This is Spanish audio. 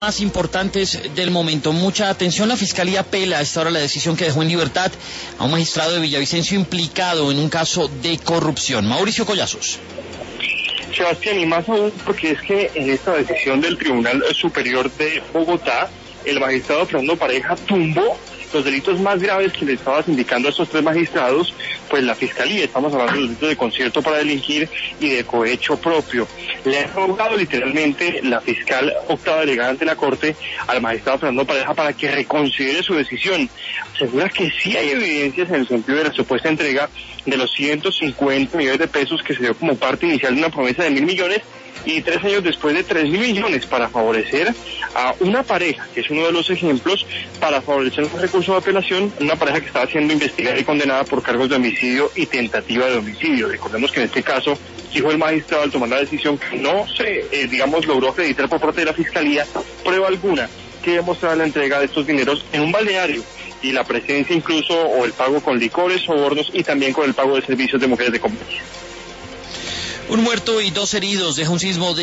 Más importantes del momento. Mucha atención, la Fiscalía apela a esta hora la decisión que dejó en libertad a un magistrado de Villavicencio implicado en un caso de corrupción. Mauricio Collazos. Sebastián, y más aún porque es que en esta decisión del Tribunal Superior de Bogotá, el magistrado Fernando Pareja tumbó los delitos más graves que le estaba indicando a estos tres magistrados, pues la Fiscalía, estamos hablando de los delitos de concierto para delinquir y de cohecho propio. Le ha rogado literalmente la fiscal octava delegada ante la Corte al magistrado Fernando Pareja para que reconsidere su decisión. Asegura que sí hay evidencias en el sentido de la supuesta entrega de los 150 millones de pesos que se dio como parte inicial de una promesa de 1.000 millones y 3 años después de 3.000 millones para favorecer a una pareja, que es uno de los ejemplos, para favorecer un recurso de apelación, una pareja que estaba siendo investigada y condenada por cargos de homicidio y tentativa de homicidio. Recordemos que en este caso, dijo el magistrado al tomar la decisión que no se, logró acreditar por parte de la Fiscalía prueba alguna que demostrara la entrega de estos dineros en un balneario y la presencia incluso o el pago con licores, sobornos y también con el pago de servicios de mujeres de compañía. Un muerto y 2 heridos deja un sismo de